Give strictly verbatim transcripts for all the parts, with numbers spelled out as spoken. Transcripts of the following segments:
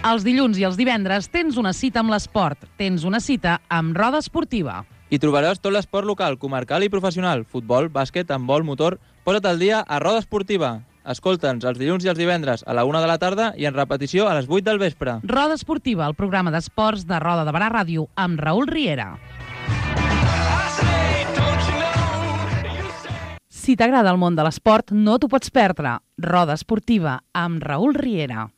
Els dilluns i els divendres tens una cita amb l'esport, tens una cita amb Roda Esportiva. Hi trobaràs tot l'esport local, comarcal i professional, futbol, bàsquet, handbol, motor. Posa't al dia a Roda Esportiva. Escolta'ns els dilluns i els divendres a la una de la tarda i en repetició a les vuit del vespre. Roda Esportiva, el programa d'esports de Roda de Barà Ràdio amb Raül Riera. Si t'agrada el món de l'esport, no t'ho pots perdre. Roda Esportiva amb Raül Riera.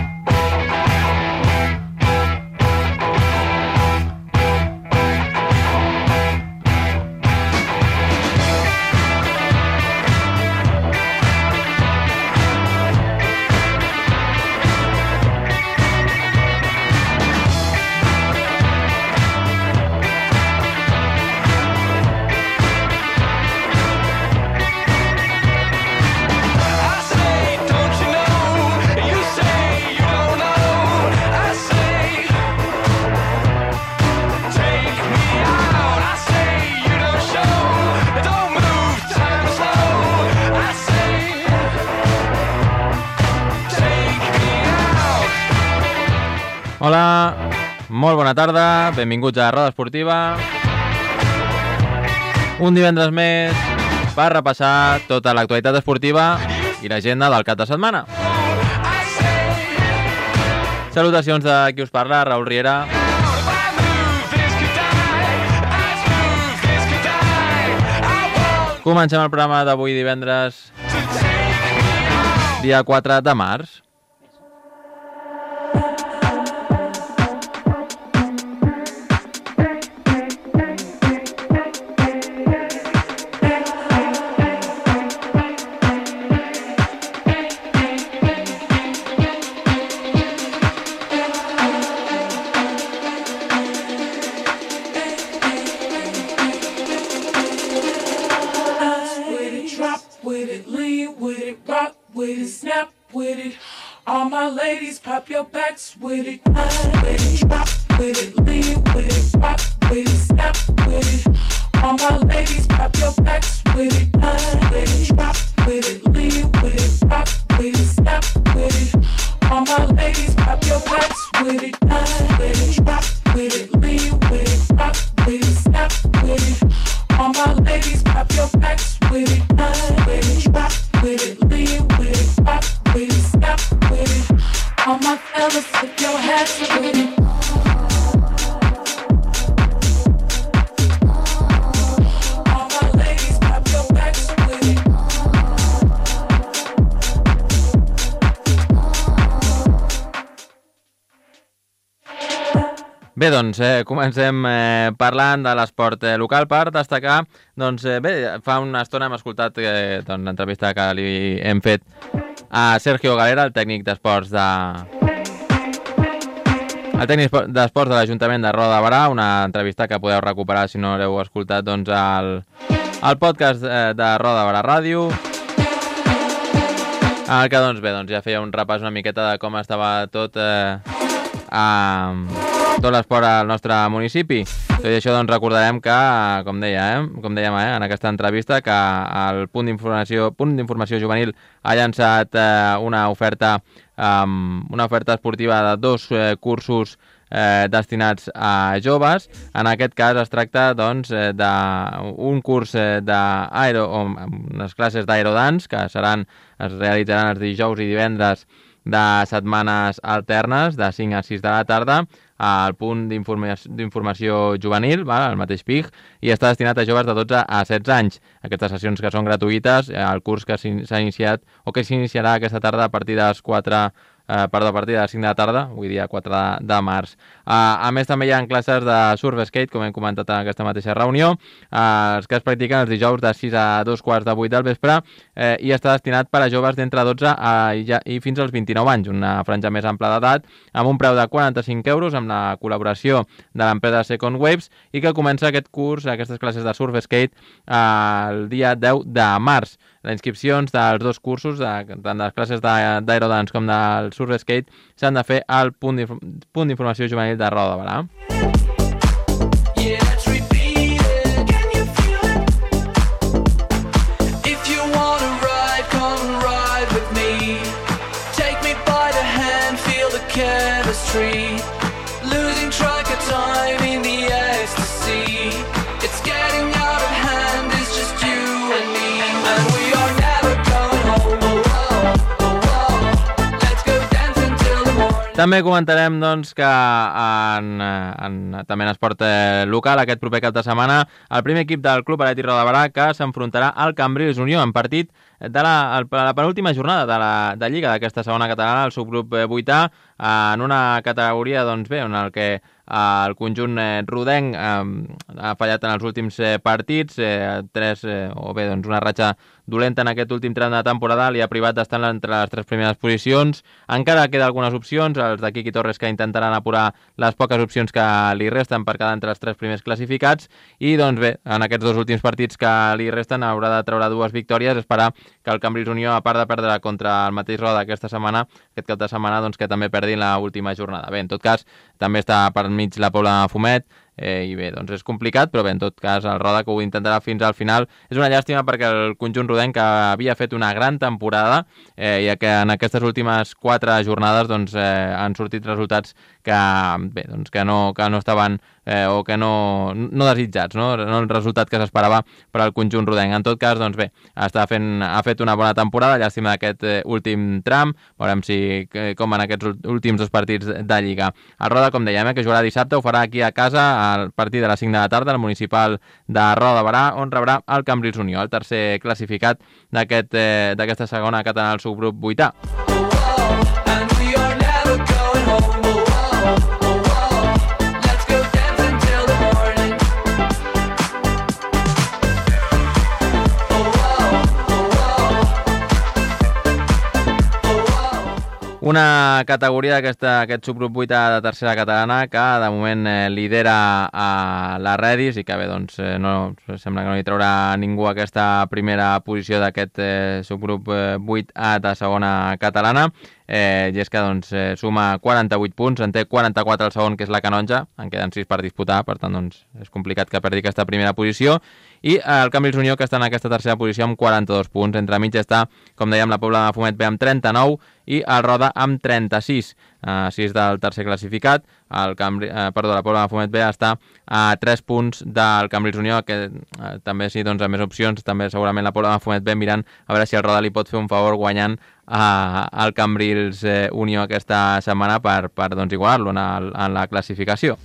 Hola, molt bona tarda, benvinguts a Roda Esportiva. Un divendres més per repassar tota l'actualitat esportiva i l'agenda del cap de setmana. Salutacions de qui us parla, Raül Riera. Comencem el programa d'avui divendres, dia quatre de març. Pop your backs with it, with it, drop with it, lean with it, rock with it, snap with it. All my ladies, pop your backs with it, with it, drop with it, lean with it, rock with it, snap with it. All my ladies, pop your backs with it, with it, drop with it, lean with it, rock with it, snap with it. All my ladies, pop your backs with it, with it, drop with it, lean with it, rock with it, snap with it. All my fellas, if your hats are with it. All my ladies, pop your backs with it. Bé, doncs, eh, comencem eh, parlant de l'esport eh, local per destacar, doncs, eh, bé, fa una estona hem escoltat eh, doncs, l'entrevista que li hem fet a Sergio Galera, el tècnic d'esports de... el tècnic d'esports de l'Ajuntament de Roda de Barà, una entrevista que podeu recuperar si no l'heu escoltat doncs, al, al podcast eh, de Roda de Barà Ràdio, en el que doncs, bé, doncs, ja feia un repàs una miqueta de com estava tot eh, a... tot l'esport al nostre municipi. Tot i això, doncs, recordarem que, com deia, eh, com dèiem eh, en aquesta entrevista, que el punt d'informació punt d'informació juvenil ha llançat eh, una oferta um, una oferta esportiva de dos eh, cursos eh, destinats a joves. En aquest cas es tracta, doncs, eh, d'un curs eh, d'aero, o unes classes d'aerodans que seran, es realitzaran els dijous i divendres de setmanes alternes, de cinc a sis de la tarda, al punt d'informació juvenil, val, al mateix P I G, i està destinat a joves de dotze a setze anys. Aquestes sessions que són gratuïtes, el curs que s'ha iniciat o que s'iniciarà aquesta tarda a partir de les quatre eh, perdó, a partir de les cinc de la tarda, avui dia quatre de març. Uh, a més, també hi ha classes de surf skate, com hem comentat en aquesta mateixa reunió, uh, els que es practiquen els dijous de sis a dos quarts de vuit del vespre, eh, i està destinat per a joves d'entre dotze a, i, i fins als vint-i-nou anys, una franja més ampla d'edat, amb un preu de quaranta-cinc euros, amb la col·laboració de l'empresa Second Waves, i que comença aquest curs, aquestes classes de surf skate, eh, el dia deu de març. Les inscripcions dels dos cursos, de, tant de les classes d'aerodance com del surf skate, s'han de fer al punt d'informació juvenil de Roda de Barà. chemistry, losing track of time in the ecstasy. It's getting out of hand, it's just you and me, and we are never going home. Oh, oh, oh, oh. Let's go dance until the morning. També comentarem doncs, que en, en, també en esport eh, local aquest proper cap de setmana el primer equip del Club Atlètic Roda de Barà que s'enfrontarà al Cambrils Unió en partit de la, la penúltima jornada de la de Lliga d'aquesta segona catalana, el subgrup vuità, en una categoria doncs, bé, en el que el conjunt eh, rodenc eh, ha fallat en els últims eh, partits, eh, tres, eh, o bé, doncs una ratxa dolenta en aquest últim tram de temporada, li ha privat d'estar entre les tres primeres posicions. Encara queda algunes opcions, els de Quiqui Torres, que intentaran apurar les poques opcions que li resten per quedar entre els tres primers classificats, i doncs bé, en aquests dos últims partits que li resten haurà de treure dues victòries, esperar que el Cambrils Unió, a part de perdre contra el mateix Roda aquesta setmana, aquest cap de setmana, doncs que també perdi la última jornada. Bé, en tot cas, també està per mig la Pobla de Fumet, eh, i bé, doncs és complicat, però bé, en tot cas el Roda, que ho intentarà fins al final. És una llàstima perquè el conjunt rodenc havia fet una gran temporada, eh, i que en aquestes últimes quatre jornades doncs, eh, han sortit resultats que, bé, doncs, que, no, que no estaven eh, o que no, no desitjats, no? No el resultat que s'esperava per al conjunt rodenc. En tot cas, doncs bé, està fent, ha fet una bona temporada, llàstima d'aquest eh, últim tram, veurem si, eh, com en aquests últims dos partits de Lliga. El Roda, com dèiem, eh, que jugarà dissabte, ho farà aquí a casa al partit de les cinc de la tarda, al municipal de Roda de Barà, on rebrà el Cambrils Unió, el tercer classificat d'aquesta aquest, eh, segona catalana al subgrup vuità. Una categoria d'aquesta aquest subgrup vuità de tercera catalana que de moment eh, lidera a la Redis i que bé, doncs, eh, no, sembla que no li traurà ningú aquesta primera posició d'aquest eh, subgrup eh, vuit A de segona catalana. Eh, i és que doncs, eh, suma quaranta-vuit punts, en té quaranta-quatre el segon, que és la Canonja, en queden sis per disputar, per tant doncs, és complicat que perdi aquesta primera posició, i eh, el Cambrils Unió, que està en aquesta tercera posició amb quaranta-dos punts. Entre mig està, com dèiem, la Pobla de Fumet B amb trenta-nou i el Roda amb trenta-sis, eh, sis del tercer classificat. El Cambri, eh, perdó, la Pobla de Fumet B està a tres punts del Cambrils Unió, que eh, també sí, doncs, amb més opcions, també segurament la Pobla de Fumet B mirant a veure si el Roda li pot fer un favor guanyant al Cambrils eh, Unió aquesta setmana per, per doncs, igualar-lo en, el, en la classificació.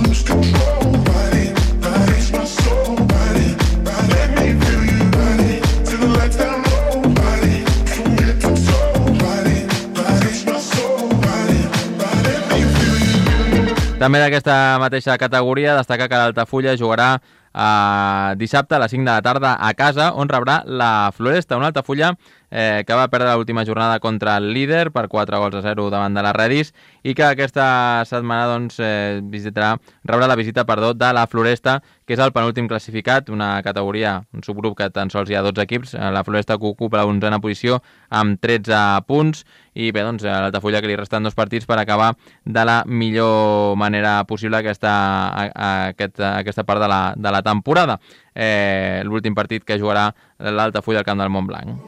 També d'aquesta mateixa categoria destaca que l'Altafulla jugarà Uh, dissabte a les cinc de la tarda a casa, on rebrà la Floresta, una Altafulla eh, que va perdre l'última jornada contra el líder per quatre gols a zero davant de la Redis, i que aquesta setmana doncs, eh, visitarà, rebrà la visita perdó, de la Floresta, que és el penúltim classificat, una categoria, un subgrup que tan sols hi ha dotze equips. La Floresta, que ocupa la onzena posició amb tretze punts, i bé, doncs l'Altafulla, que li resten dos partits per acabar de la millor manera possible aquesta, a, a, aquesta, aquesta part de la, de la temporada. Eh, l'últim partit que jugarà l'Altafulla al camp del Montblanc.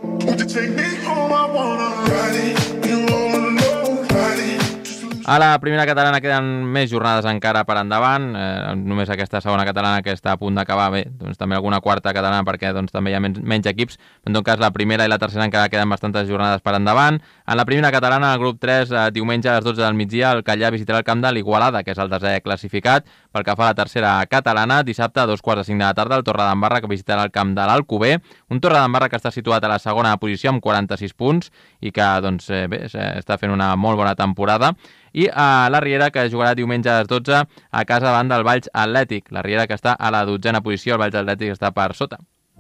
A la primera catalana queden més jornades encara per endavant, eh, només aquesta segona catalana que està a punt d'acabar, bé, doncs també alguna quarta catalana perquè doncs, també hi ha menys, menys equips, en tot cas la primera i la tercera encara queden bastantes jornades per endavant. En la primera catalana, el grup tres, eh, diumenge a les dotze del migdia, el Callà visitarà el camp de l'Igualada, que és el desè classificat. Pel que fa a la tercera catalana, dissabte a dos quarts de cinc de la tarda, el Torredembarra, que visitarà el camp de l'Alcover, un Torredembarra que està situat a la segona posició amb quaranta-sis punts i que doncs, eh, bé, està fent una molt bona temporada. I a la Riera, que jugarà diumenge a les dotze a casa davant del Valls Atlètic. La Riera, que està a la dotzena posició, el Valls Atlètic està per sota.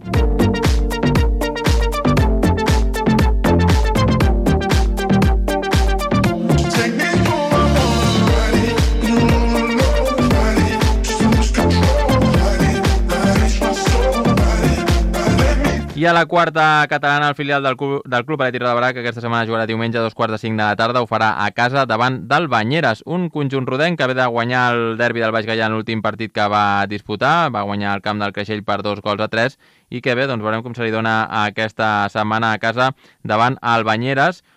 I a la quarta catalana, el filial del Club, del Club Atlètic Roda de Barà, que aquesta setmana jugarà diumenge a dos quarts de cinc de la tarda, ho farà a casa davant del Banyeres, un conjunt rodenc que ve de guanyar el derbi del Baix Gaià en l'últim partit que va disputar, va guanyar el camp del Creixell per dos gols a tres, i que bé, doncs veurem com se li dona aquesta setmana a casa davant el Banyeres,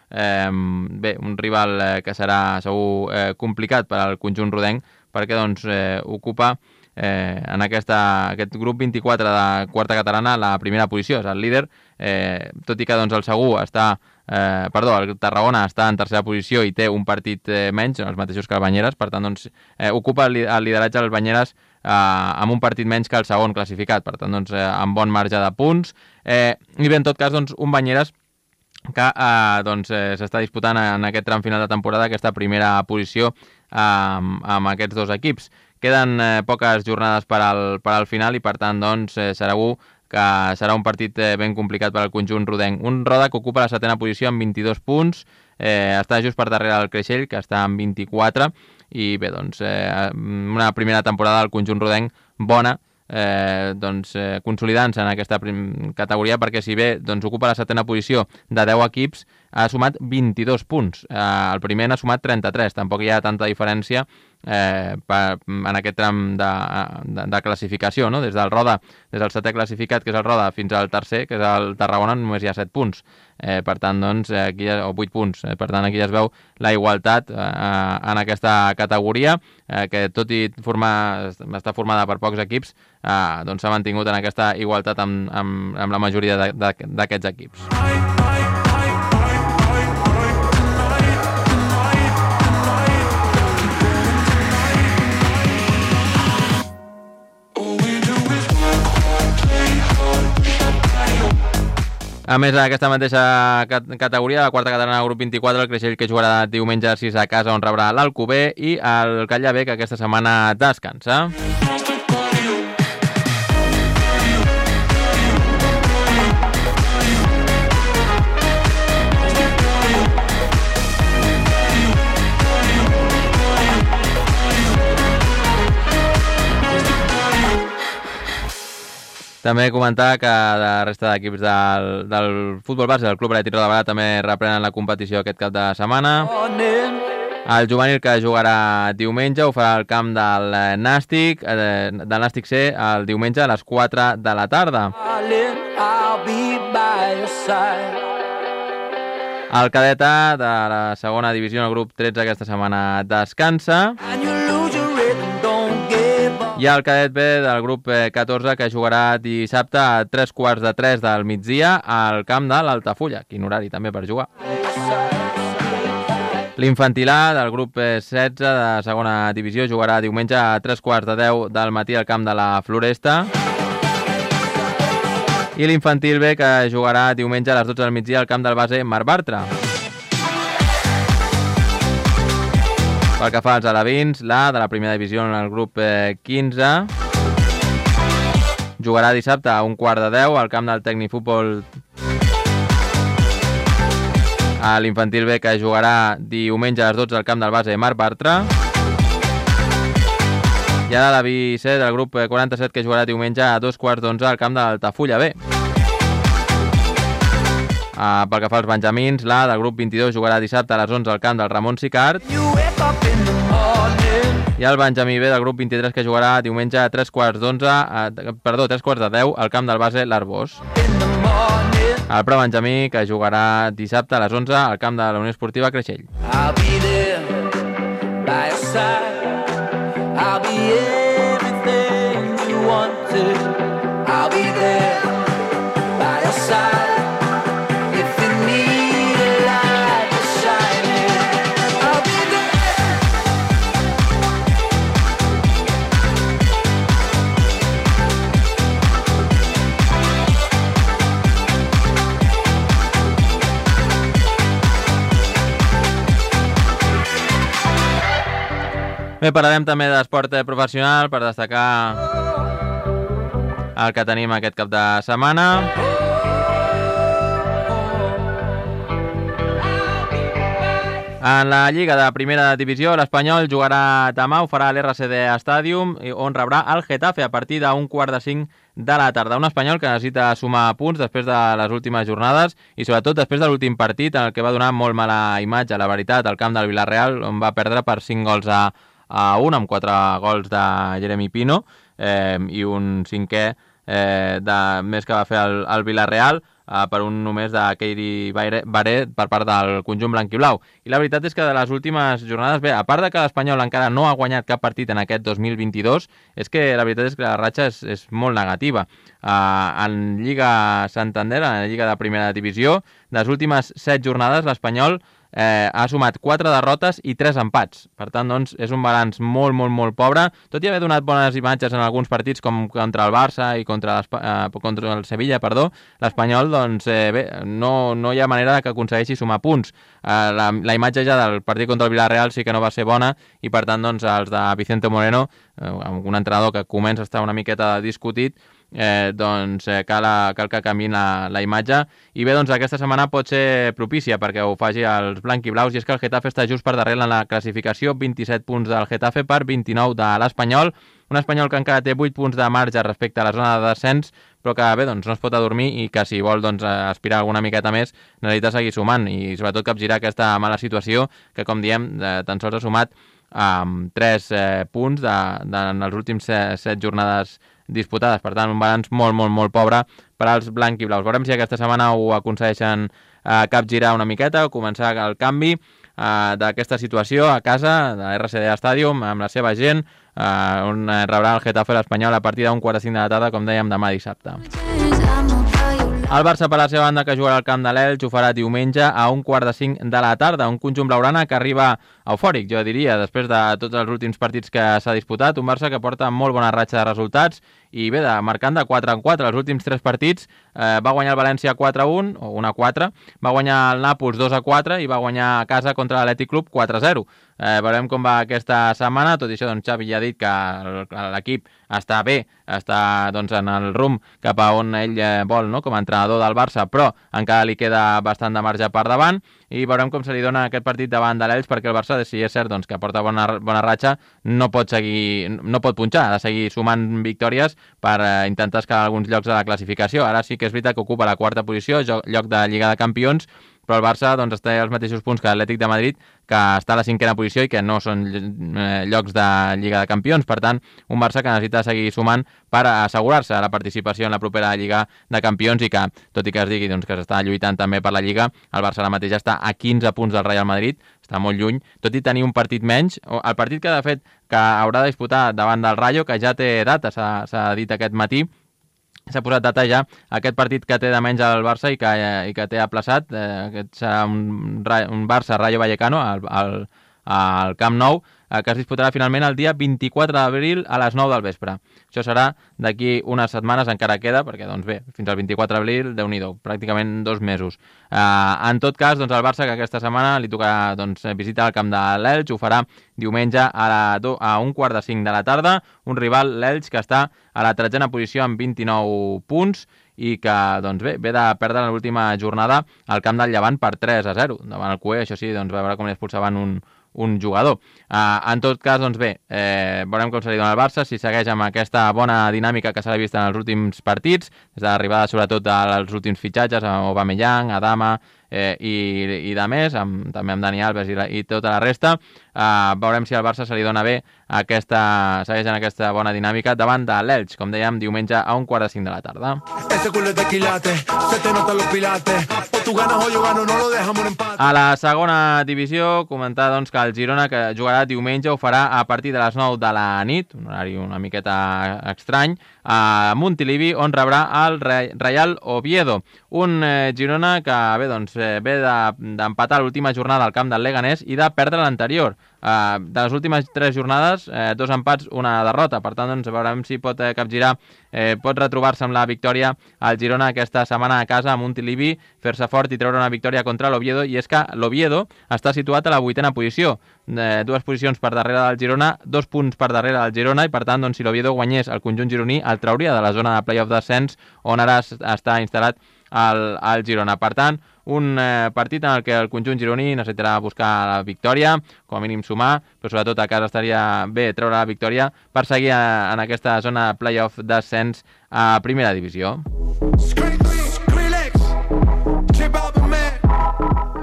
eh, bé, un rival eh, que serà segur eh, complicat per al conjunt rodenc, perquè doncs, eh, ocupa eh, en aquesta, aquest grup vint-i-quatre de quarta catalana la primera posició, és el líder, eh, tot i que doncs, el Segur està, eh, perdó, el Tarragona està en tercera posició i té un partit eh, menys, els mateixos que el Banyeres, per tant doncs, eh, ocupa el, el lideratge el Banyeres eh, amb un partit menys que el segon classificat, per tant doncs, eh, amb bon marge de punts, eh, i bé, en tot cas, doncs, un Banyeres que eh, doncs, eh, s'està disputant en aquest tram final de temporada aquesta primera posició eh, amb, amb aquests dos equips. Queden eh, poques jornades per al, per al final i per tant doncs, eh, serà segur que serà un partit eh, ben complicat per al conjunt rodenc. Un Roda que ocupa la setena posició amb vint-i-dos punts, eh, està just per darrere del Creixell, que està amb vint-i-quatre, i bé, doncs, eh, una primera temporada del conjunt rodenc bona, eh, doncs, eh, consolidant-se en aquesta categoria, perquè si bé doncs, ocupa la setena posició de deu equips, ha sumat vint-i-dos punts. Eh, el primer n'ha sumat trenta-tres, tampoc hi ha tanta diferència eh, per, en aquest tram de, de, de classificació, no? Des del Roda, des del setè classificat, que és el Roda, fins al tercer, que és el Tarragona, només hi ha set punts. Eh, per tant, doncs, aquí, o vuit punts. Eh, per tant, aquí ja es veu la igualtat eh, en aquesta categoria, eh, que tot i formar, està formada per pocs equips, eh, doncs s'ha mantingut en aquesta igualtat amb, amb, amb la majoria d'aquests equips. A més, aquesta mateixa categoria, la quarta catalana grup vint-i-quatre, el Creixell que jugarà diumenge a sis a casa on rebrà l'Alcover, i el Catllà B, que aquesta setmana descansa. També comentar que la resta d'equips del, del futbol base del Club Atlètic Roda també reprenen la competició aquest cap de setmana. El juvenil que jugarà diumenge ho farà al camp del Nàstic, eh, del Nàstic C, el diumenge a les quatre de la tarda. El cadet A de la segona divisió, el grup tretze, aquesta setmana descansa. Hi ha el cadet B del grup catorze que jugarà dissabte a tres quarts de tres del migdia al camp de l'Altafulla. Quin horari també per jugar. L'infantil A del grup setze de segona divisió jugarà diumenge a tres quarts de deu del matí al camp de la Floresta. I l'infantil B que jugarà diumenge a les dotze del migdia al camp del base Mar Bartra. Pel que fa als alevins, l'A de la primera divisió en el grup quinze jugarà dissabte a un quart de deu al camp del Tecnifutbol. A l'infantil B que jugarà diumenge a les dotze al camp del base Mar Bartra. I a l'Aleví C del grup quaranta-set que jugarà diumenge a dos quarts d'onze al camp de l'Altafulla B. Uh, pel que fa als benjamins, l'A del grup vint-i-dos jugarà dissabte a les onze al camp del Ramon Sicart. I el benjamí B del grup vint-i-tres que jugarà diumenge a tres quarts d'onze, uh, perdó, tres quarts de deu al camp del base l'Arbós. El prebenjamí que jugarà dissabte a les onze al camp de la Unió Esportiva Creixell. I'll be there by your side. I'll be everything you wanted. I'll be there by your side. Bé, parlarem també d'esport professional per destacar el que tenim aquest cap de setmana. En la Lliga de Primera Divisió, l'Espanyol jugarà demà, ho farà a l'R C D Stadium, on rebrà el Getafe a partir d'un quart de cinc de la tarda. Un Espanyol que necessita sumar punts després de les últimes jornades i sobretot després de l'últim partit en el que va donar molt mala imatge, la veritat, al camp del Villarreal, on va perdre per cinc gols a a un, amb quatre gols de Jeremy Pino eh, i un cinquè eh, de, més que va fer el, el Villarreal. uh, per un només de Keiri Baret per part del conjunt blanquiblau. I la veritat és que de les últimes jornades, bé, a part de que l'Espanyol encara no ha guanyat cap partit en aquest dos mil vint-i-dos, és que la veritat és que la ratxa és, és molt negativa. Uh, en Lliga Santander, en la Lliga de Primera Divisió, de les últimes set jornades, l'Espanyol Eh, ha sumat quatre derrotes i tres empats. Per tant, doncs, és un balanç molt, molt, molt pobre, tot i haver donat bones imatges en alguns partits com contra el Barça i contra, eh, contra el Sevilla, perdó, l'Espanyol, doncs, eh, bé, no, no hi ha manera que aconsegueixi sumar punts. Eh, la, la imatge ja del partit contra el Villarreal sí que no va ser bona i, per tant, doncs, els de Vicente Moreno, eh, un entrenador que comença a estar una miqueta discutit, Eh, doncs eh, cal, cal que canviïn la, la imatge i bé, doncs aquesta setmana pot ser propícia perquè ho faci els blanquiblaus, i és que el Getafe està just per darrere en la classificació, vint-i-set punts del Getafe per vint-i-nou de l'Espanyol, un Espanyol que encara té vuit punts de marge respecte a la zona de descens, però que bé, doncs no es pot adormir i que si vol doncs, aspirar alguna miqueta més necessita seguir sumant i sobretot capgirar aquesta mala situació que, com diem, eh, tan sols ha sumat amb tres eh, punts de, de, en els últims set, set jornades disputades. Per tant, un balanç molt, molt, molt pobre per als blanquiblaus. Veurem si aquesta setmana ho aconsegueixen eh, capgirar una miqueta o començar el canvi eh, d'aquesta situació a casa, de R C D Stadium, amb la seva gent, eh, on rebrà el Getafe l'Espanyol a partir d'un quart de cinc de la tarda, com dèiem, demà dissabte. El Barça, per la seva banda, que jugarà al camp de l'Elx, ho farà diumenge a un quart de cinc de la tarda. Un conjunt blaugrana que arriba eufòric, jo diria, després de tots els últims partits que s'ha disputat. Un Barça que porta molt bona ratxa de resultats i bé, de, marcant de quatre en quatre. Els últims tres partits eh, va guanyar el València quatre a un, o un a quatre, va guanyar el Nàpols dos a quatre i va guanyar a casa contra l'Atlètic Club quatre a zero. Eh, veurem com va aquesta setmana. Tot i això, doncs, Xavi ja ha dit que l'equip està bé, està doncs, en el rumb cap a on ell eh, vol, no?, com a entrenador del Barça, però encara li queda bastant de marge per davant i veurem com se li dona aquest partit davant de l'Elx, perquè el Barça, si és cert doncs, que porta bona, bona ratxa, no pot seguir, no pot punxar, ha de seguir sumant victòries per eh, intentar escalar alguns llocs de la classificació. Ara sí que és veritat que ocupa la quarta posició, lloc de Lliga de Campions, però el Barça doncs, està als mateixos punts que l'Atlètic de Madrid, que està a la cinquena posició i que no són eh, llocs de Lliga de Campions. Per tant, un Barça que necessita seguir sumant per assegurar-se la participació en la propera Lliga de Campions i que, tot i que es digui doncs, que s'està lluitant també per la Lliga, el Barça ara mateix està a quinze punts del Real Madrid, està molt lluny, tot i tenir un partit menys. El partit que, de fet, que haurà de disputar davant del Rayo, que ja té data, s'ha dit aquest matí, s'ha posat data ja aquest partit que té de menys al Barça i que, i que té aplaçat. Eh, aquest serà un, un Barça-Rayo Vallecano al, al, al Camp Nou, eh, que es disputarà finalment el dia vint-i-quatre d'abril a les nou del vespre. Això serà d'aquí unes setmanes, encara queda, perquè doncs bé, fins al vint-i-quatre d'abril, Déu-n'hi-do, pràcticament dos mesos. Eh, en tot cas, doncs el Barça, que aquesta setmana li tocarà doncs, visitar el camp de l'Elx, ho farà diumenge a, la do, a un quart de cinc de la tarda, un rival, l'Elx, que està a la tretzena posició amb vint-i-nou punts i que doncs bé, ve de perdre l'última jornada al camp del Llevant per tres a zero davant el Cué. Això sí, doncs va veure com li expulsaven un, un jugador. Uh, en tot cas, doncs bé, eh, veurem com se li dona al Barça, si segueix amb aquesta bona dinàmica que s'ha vist en els últims partits, des de l'arribada sobretot als últims fitxatges, a Aubameyang, Adama eh, i, i de més, amb, també amb Dani Alves i, la, i tota la resta. Uh, veurem si al Barça se li dona bé aquesta, segueix en aquesta bona dinàmica davant de l'Elx, com dèiem, diumenge a un quart de cinc de la tarda. A la segona divisió, comentar doncs, que el Girona, que jugarà diumenge, ho farà a partir de les nou de la nit, un horari una miqueta estrany, a Montilivi, on rebrà el Real Oviedo. Un eh, Girona que bé, doncs, eh, ve d'empatar de, l'última jornada al camp del Leganés i de perdre l'anterior. Uh, de les últimes tres jornades, eh, dos empats, una derrota. Per tant, doncs, veurem si pot eh, capgirar, eh, pot retrobar-se amb la victòria al Girona aquesta setmana a casa a Montilivi, fer-se fort i treure una victòria contra l'Oviedo. I és que l'Oviedo està situat a la vuitena posició, eh, dues posicions per darrere del Girona, dos punts per darrere del Girona, i per tant, doncs, si l'Oviedo guanyés el conjunt gironí, el trauria de la zona de play-off d'ascens on ara està instal·lat al, al Girona. Per tant, un eh, partit en el que el conjunt gironí necessitarà buscar la victòria, com a mínim sumar, però sobretot a casa estaria bé treure la victòria per seguir a, en aquesta zona de play-off d'ascens a primera divisió.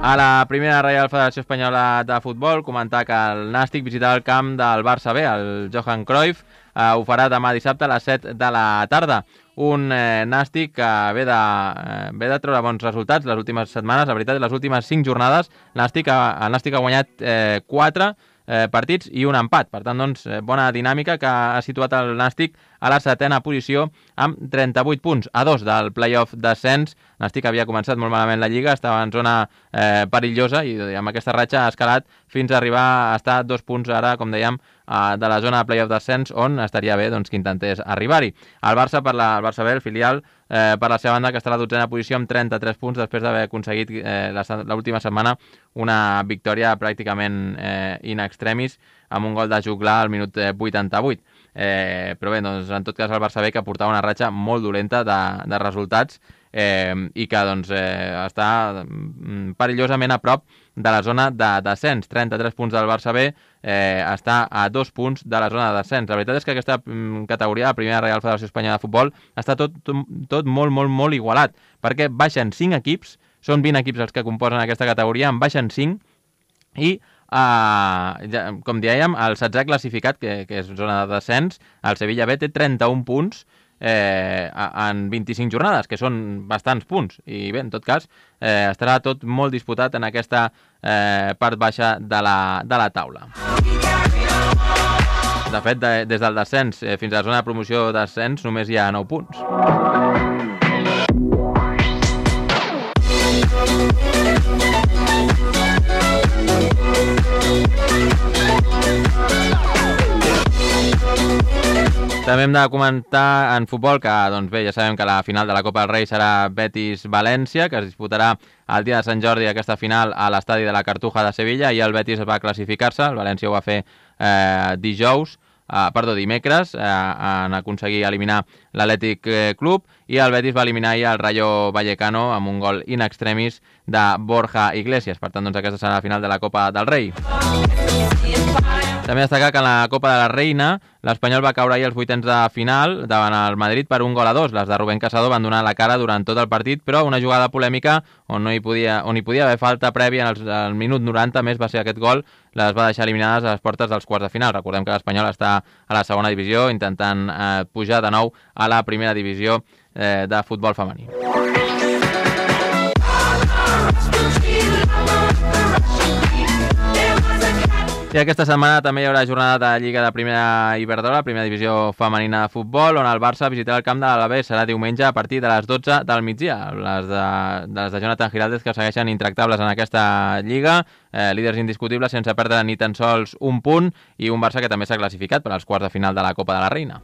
A la primera Reial Federació Espanyola de Futbol, comentar que el Nàstic visitarà el camp del Barça B, el Johan Cruyff, eh, ho farà demà dissabte a les set de la tarda. Un eh, Nàstic que ve de, eh, ve de treure bons resultats les últimes setmanes, la veritat, les últimes cinc jornades, Nàstic, el Nàstic ha guanyat eh, quatre eh, partits i un empat. Per tant, doncs, bona dinàmica que ha situat el Nàstic a la setena posició amb trenta-vuit punts, a dos del play-off d'ascens. Nàstic havia començat molt malament la Lliga, estava en zona eh, perillosa i amb aquesta ratxa ha escalat fins a arribar a estar dos punts ara, com dèiem, eh, de la zona de play-off d'ascens, on estaria bé doncs, que intentés arribar-hi. El Barça, per la, el Barça B, el filial, eh, per la seva banda, que està a la dotzena posició amb trenta-tres punts després d'haver aconseguit eh, l'última setmana una victòria pràcticament eh, in extremis amb un gol de juglar al minut eh, vuitanta-vuit. Eh, però bé, doncs, en tot cas el Barça B, que portava una ratxa molt dolenta de, de resultats eh, i que doncs, eh, està perillosament a prop de la zona de descens. trenta-tres punts del Barça B, eh, està a dos punts de la zona de descens. La veritat és que aquesta mm, categoria, la primera Reial Federació Espanyola de Futbol, està tot, tot, tot molt, molt, molt igualat, perquè baixen cinc equips, són vint equips els que composen aquesta categoria, en baixen cinc i Uh, ja, com dèiem, el setzè classificat, que, que és zona de descens, el Sevilla B, té trenta-un punts eh, en vint-i-cinc jornades, que són bastants punts, i bé, en tot cas eh, estarà tot molt disputat en aquesta eh, part baixa de la, de la taula. De fet, de, des del descens eh, fins a la zona de promoció d'ascens només hi ha nou punts. També hem de comentar en futbol que, doncs bé, ja sabem que la final de la Copa del Rei serà Betis-València, que es disputarà el dia de Sant Jordi, aquesta final a l'estadi de la Cartuja de Sevilla, i el Betis va classificar-se, el València ho va fer eh, dijous, eh, perdó, dimecres, eh, en aconseguir eliminar l'Atlètic Club, i el Betis va eliminar ahir el Rayo Vallecano amb un gol in extremis de Borja Iglesias. Per tant, doncs, aquesta serà la final de la Copa del Rei. També destacar que en la Copa de la Reina l'Espanyol va caure ahir als vuitens de final davant el Madrid per un gol a dos. Les de Rubén Casado van donar la cara durant tot el partit, però una jugada polèmica on no hi podia, on hi podia haver falta prèvia en el, el minut noranta, més va ser aquest gol, les va deixar eliminades a les portes dels quarts de final. Recordem que l'Espanyol està a la segona divisió intentant eh, pujar de nou a la primera divisió eh, de futbol femení. I aquesta setmana també hi haurà jornada de Lliga de Primera Iberdrola, primera divisió femenina de futbol, on el Barça visitarà el camp de l'Alavés. Serà diumenge a partir de les dotze del migdia. Les de, de les de Jonathan Giraldez, que segueixen intractables en aquesta Lliga, eh, líders indiscutibles sense perdre ni tan sols un punt, i un Barça que també s'ha classificat per als quarts de final de la Copa de la Reina.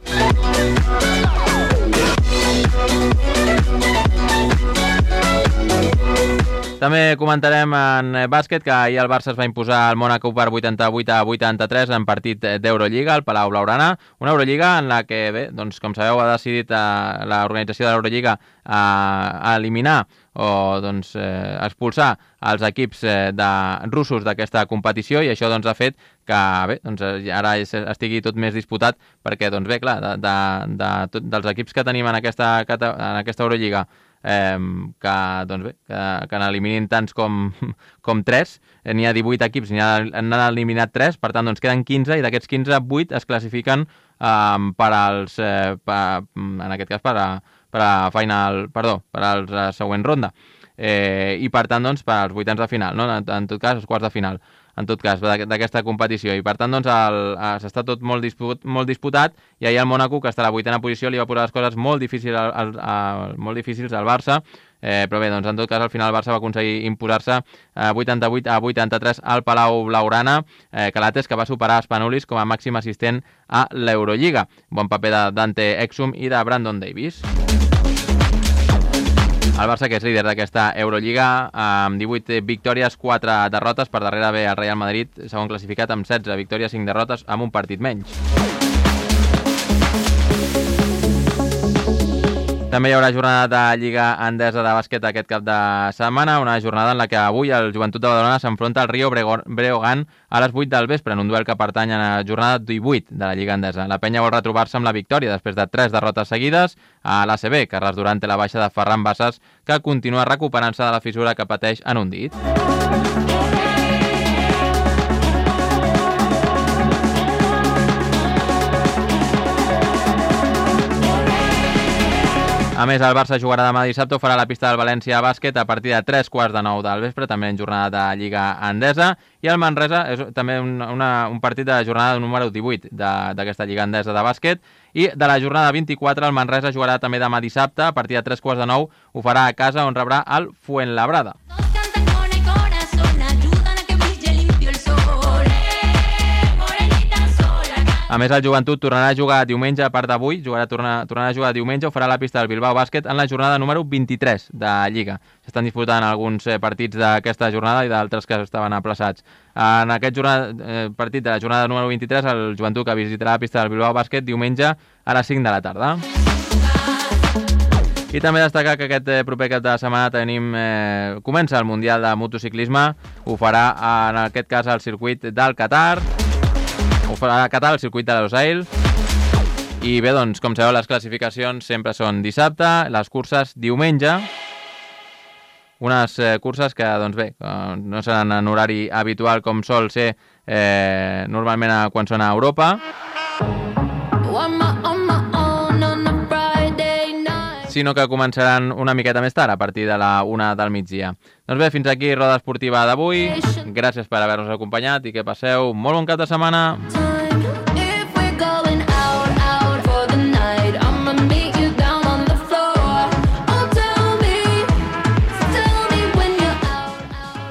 També comentarem en bàsquet que ahir el Barça es va imposar al Mònaco per vuitanta-vuit a vuitanta-tres en partit d'Eurolliga al Palau Blaugrana, una Eurolliga en la que, bé, doncs, com sabeu, ha decidit eh, l'organització de l'Eurolliga a eliminar o doncs, eh, expulsar els equips eh, de russos d'aquesta competició, i això doncs, ha fet que bé, doncs, ara estigui tot més disputat, perquè doncs, bé, clar, de, de, de, tot, dels equips que tenim en aquesta, en aquesta Eurolliga, Eh, que, doncs bé, que, que n'eliminin tants com, com tres, eh, n'hi ha divuit equips, n'han eliminat tres, per tant doncs queden quinze, i d'aquests quinze, vuit es classifiquen eh, per als, eh, per, en aquest cas per a, per a final, perdó, per a la següent ronda, eh, i per tant doncs per als vuitens de final, no? en, en tot cas els quarts de final, en tot cas, d'aquesta competició. I per tant, doncs, s'està tot molt, disput, molt disputat, i ahir el Mònaco, que està a la vuitena posició, li va posar les coses molt difícils al, al, al, molt difícils al Barça, eh, però bé, doncs, en tot cas, al final el Barça va aconseguir imposar-se eh, vuitanta-vuit a vuitanta-tres al Palau Blaugrana, eh, Calates, que va superar Spanulis com a màxim assistent a l'Eurolliga. Bon paper de Dante Exum i de Brandon Davis. El Barça, que és líder d'aquesta Eurolliga, amb divuit victòries, quatre derrotes, per darrere ve el Real Madrid, segon classificat amb setze victòries, cinc derrotes, amb un partit menys. També hi haurà jornada de Lliga Endesa de bàsquet aquest cap de setmana, una jornada en la que avui el Joventut de Badalona s'enfronta al Rio Breogán a les vuit del vespre, en un duel que pertany a la jornada divuit de la Lliga Endesa. La penya vol retrobar-se amb la victòria després de tres derrotes seguides a l'A C B. Carles Duran té la baixa de Ferran Bassas, que continua recuperant-se de la fissura que pateix en un dit. A més, el Barça jugarà demà dissabte, farà la pista del València Bàsquet a partir de tres quarts de nou del vespre, també en jornada de Lliga Endesa, i el Manresa és també un, una, un partit de jornada número divuit d'aquesta Lliga Endesa de bàsquet, i de la jornada vint-i-quatre el Manresa jugarà també demà dissabte, a partir de tres quarts de nou, ho farà a casa, on rebrà el Fuenlabrada. A més, el Joventut tornarà a jugar diumenge, a part d'avui, jugarà, tornar, tornarà a jugar diumenge, ho farà a la pista del Bilbao Bàsquet en la jornada número vint-i-tres de Lliga. S'estan disputant alguns partits d'aquesta jornada i d'altres que estaven aplaçats. En aquest jornada, eh, partit de la jornada número vint-i-tres, el Joventut que visitarà la pista del Bilbao Bàsquet diumenge a les cinc de la tarda. I també destacar que aquest proper cap de setmana tenim, eh, comença el Mundial de Motociclisme, ho farà en aquest cas al circuit del Qatar, ho farà a Qatar, al circuit de Losail. I bé, doncs, com sabeu, les classificacions sempre són dissabte, les curses diumenge. Unes eh, curses que, doncs bé, eh, no seran en horari habitual com sol ser eh, normalment a, quan són a Europa. Sinó que començaran una miqueta més tard, a partir de la una del migdia. Doncs bé, fins aquí Roda Esportiva d'avui. Gràcies per haver-nos acompanyat i que passeu molt bon cap de setmana.